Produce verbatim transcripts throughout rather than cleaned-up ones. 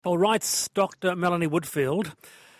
Well, writes Doctor Melanie Woodfield,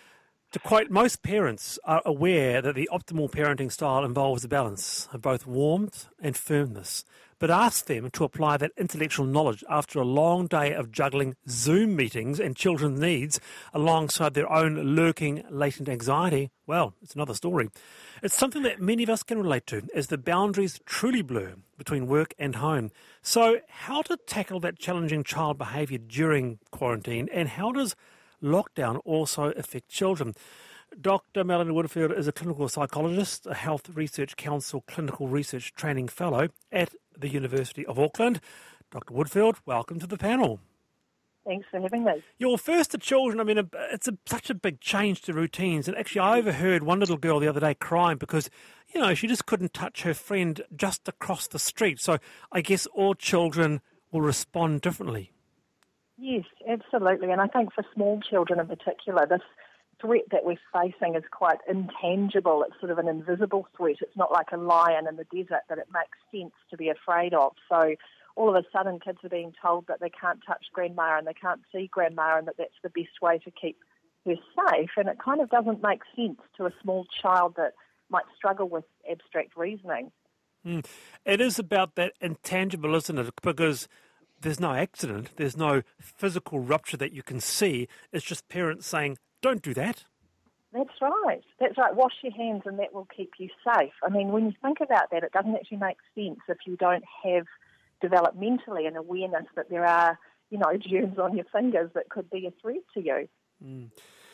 to quote, most parents are aware that the optimal parenting style involves a balance of both warmth and firmness, but ask them to apply that intellectual knowledge after a long day of juggling Zoom meetings and children's needs alongside their own lurking latent anxiety. Well, it's another story. It's something that many of us can relate to as the boundaries truly blur between work and home. So how to tackle that challenging child behaviour during quarantine, and how does lockdown also affect children? Doctor Melanie Woodfield is a clinical psychologist, a Health Research Council Clinical Research Training Fellow at the University of Auckland. Doctor Woodfield, welcome to the panel. Thanks for having me. You're first to children. I mean, it's a, such a big change to routines. And actually, I overheard one little girl the other day crying because, you know, she just couldn't touch her friend just across the street. So I guess all children will respond differently. Yes, absolutely. And I think for small children in particular, this threat that we're facing is quite intangible. It's sort of an invisible threat. It's not like a lion in the desert that it makes sense to be afraid of. So all of a sudden kids are being told that they can't touch grandma and they can't see grandma and that that's the best way to keep her safe. And it kind of doesn't make sense to a small child that might struggle with abstract reasoning. Mm. It is about that intangible, isn't it? Because there's no accident, there's no physical rupture that you can see. It's just parents saying, don't do that. That's right. That's right. Wash your hands and that will keep you safe. I mean, when you think about that, it doesn't actually make sense if you don't have developmentally an awareness that there are, you know, germs on your fingers that could be a threat to you. Mm.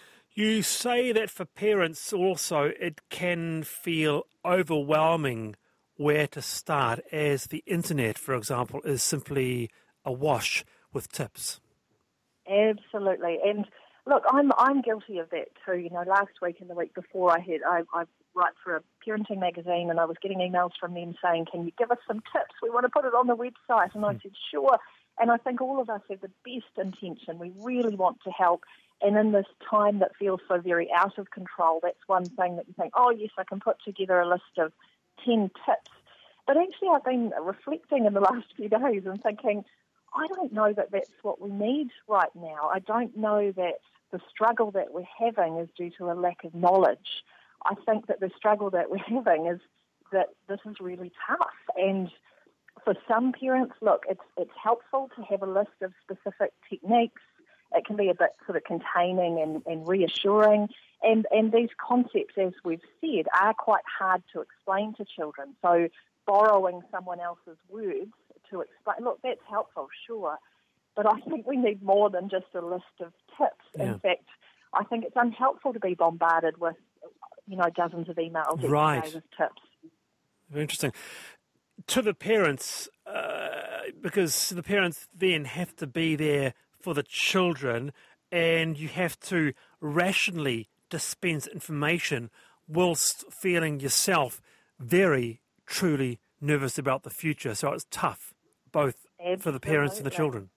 You say that for parents also it can feel overwhelming where to start, as the internet, for example, is simply awash with tips. Absolutely. And look, I'm I'm guilty of that too. You know, last week and the week before I had I, I write for a parenting magazine and I was getting emails from them saying, can you give us some tips? We want to put it on the website. And I said, sure. And I think all of us have the best intention. We really want to help. And in this time that feels so very out of control, that's one thing that you think, oh yes, I can put together a list of ten tips. But actually I've been reflecting in the last few days and thinking, I don't know that that's what we need right now. I don't know that the struggle that we're having is due to a lack of knowledge. I think that the struggle that we're having is that this is really tough. And for some parents, look, it's it's helpful to have a list of specific techniques. It can be a bit sort of containing and, and reassuring. And, and these concepts, as we've said, are quite hard to explain to children. So borrowing someone else's words to explain, look, that's helpful, sure. But I think we need more than just a list of tips. Yeah. In fact, I think it's unhelpful to be bombarded with, you know, dozens of emails every right. day with tips. Very interesting. To the parents, uh, because the parents then have to be there for the children and you have to rationally dispense information whilst feeling yourself very, truly nervous about the future. So it's tough, both Absolutely. For the parents and the children.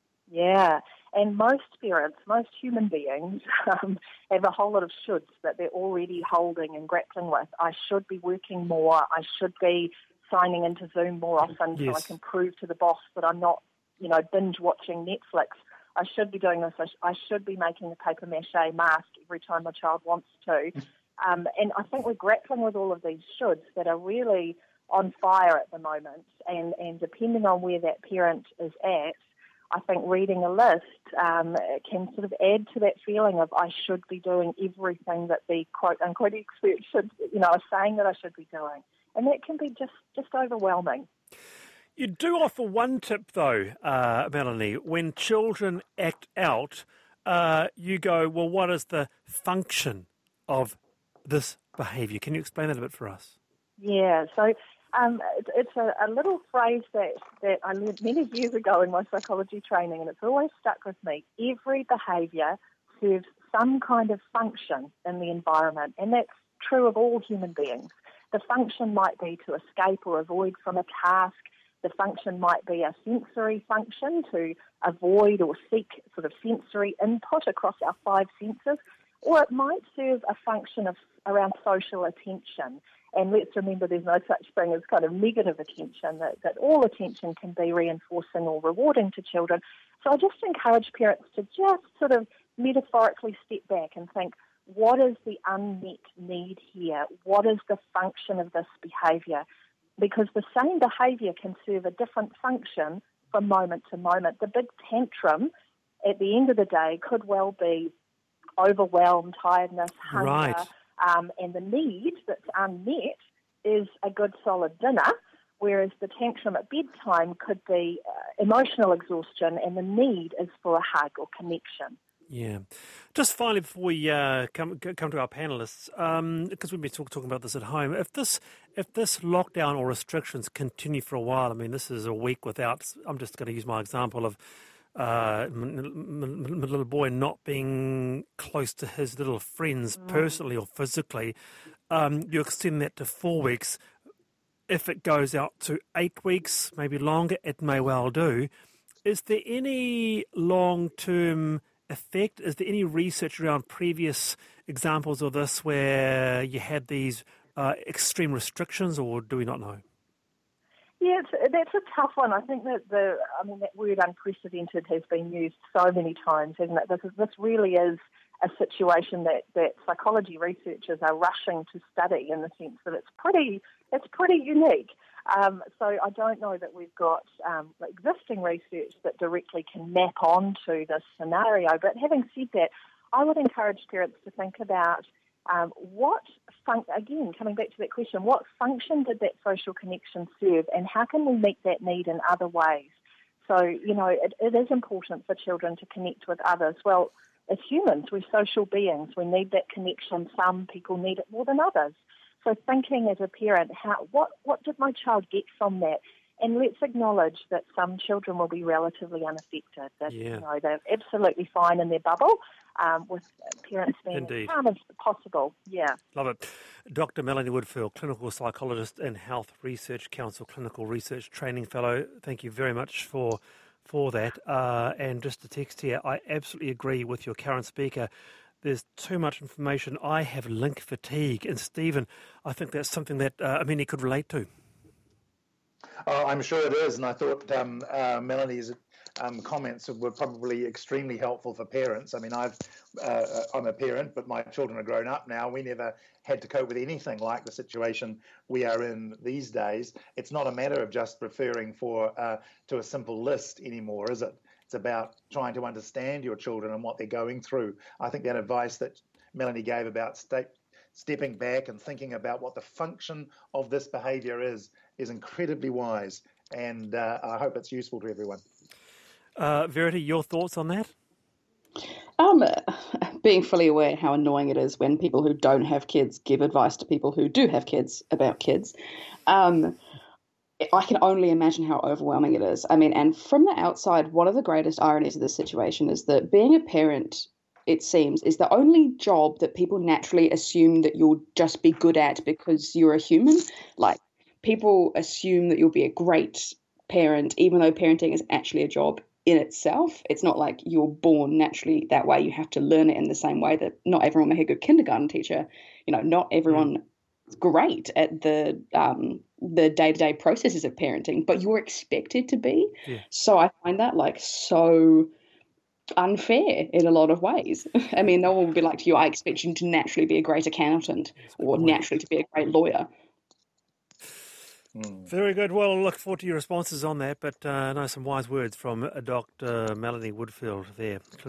Yeah, and most parents, most human beings um, have a whole lot of shoulds that they're already holding and grappling with. I should be working more. I should be signing into Zoom more often yes. so I can prove to the boss that I'm not, you know, binge watching Netflix. I should be doing this. I, sh- I should be making a paper mache mask every time my child wants to. Um, and I think we're grappling with all of these shoulds that are really on fire at the moment. And, and depending on where that parent is at, I think reading a list um, can sort of add to that feeling of I should be doing everything that the quote-unquote expert should, you know, are saying that I should be doing. And that can be just, just overwhelming. You do offer one tip, though, uh, Melanie. When children act out, uh, you go, well, what is the function of this behaviour? Can you explain that a bit for us? Yeah, so um, it's a, a little phrase that, that I learned many years ago in my psychology training, and it's always stuck with me. Every behaviour serves some kind of function in the environment, and that's true of all human beings. The function might be to escape or avoid from a task. The function might be a sensory function to avoid or seek sort of sensory input across our five senses. or it might serve a function of around social attention. And let's remember there's no such thing as kind of negative attention, that, that all attention can be reinforcing or rewarding to children. So I just encourage parents to just sort of metaphorically step back and think, what is the unmet need here? What is the function of this behaviour? Because the same behaviour can serve a different function from moment to moment. The big tantrum at the end of the day could well be overwhelm, tiredness, hunger, Right. um, and the need that's unmet is a good solid dinner, whereas the tantrum at bedtime could be uh, emotional exhaustion, and the need is for a hug or connection. Yeah. Just finally, before we uh, come come to our panellists, um, because we've been talk, talking about this at home, if this if this lockdown or restrictions continue for a while, I mean, this is a week without, I'm just going to use my example of uh, my little boy not being close to his little friends mm. personally or physically, um, you extend that to four weeks. If it goes out to eight weeks, maybe longer, it may well do. Is there any long-term effect? Is there any research around previous examples of this where you had these uh, extreme restrictions, or do we not know? Yeah, it's, that's a tough one. I think that the, I mean, that word unprecedented has been used so many times, hasn't it? This, is, this really is a situation that, that psychology researchers are rushing to study, in the sense that it's pretty, it's pretty unique. Um, so I don't know that we've got um, existing research that directly can map onto this scenario. But having said that, I would encourage parents to think about um, what, fun- again, coming back to that question, what function did that social connection serve, and how can we meet that need in other ways? So, you know, it, it is important for children to connect with others. Well, as humans, we're social beings. We need that connection. Some people need it more than others. So thinking as a parent, how what, what did my child get from that? And let's acknowledge that some children will be relatively unaffected. That, yeah. you know, they're absolutely fine in their bubble, um, with parents being Indeed. as calm as possible. Yeah. Love it. Doctor Melanie Woodfield, clinical psychologist and Health Research Council Clinical Research Training Fellow. Thank you very much for for that. Uh, and just a text here, I absolutely agree with your current speaker. There's too much information. I have link fatigue. And Stephen, I think that's something that, uh, I mean, he could relate to. Oh, I'm sure it is. And I thought um, uh, Melanie's um, comments were probably extremely helpful for parents. I mean, I've, uh, I'm a parent, but my children are grown up now. We never had to cope with anything like the situation we are in these days. It's not a matter of just referring for uh, to a simple list anymore, is it? It's about trying to understand your children and what they're going through. I think that advice that Melanie gave about step, stepping back and thinking about what the function of this behaviour is, is incredibly wise. And uh, I hope it's useful to everyone. Uh, Verity, your thoughts on that? Um, being fully aware how annoying it is when people who don't have kids give advice to people who do have kids about kids. Um, I can only imagine how overwhelming it is. I mean, and from the outside, one of the greatest ironies of this situation is that being a parent, it seems, is the only job that people naturally assume that you'll just be good at because you're a human. Like, people assume that you'll be a great parent, even though parenting is actually a job in itself. It's not like you're born naturally that way. You have to learn it in the same way that not everyone will be a good kindergarten teacher. You know, not everyone mm. is great at the um, the day-to-day processes of parenting, but you're expected to be. Yeah. So I find that like so unfair in a lot of ways. I mean, no one will be like to you, I expect you to naturally be a great accountant or naturally to be a great lawyer. Very good. Well, I look forward to your responses on that, but uh, I know some wise words from uh, Doctor Melanie Woodfield there.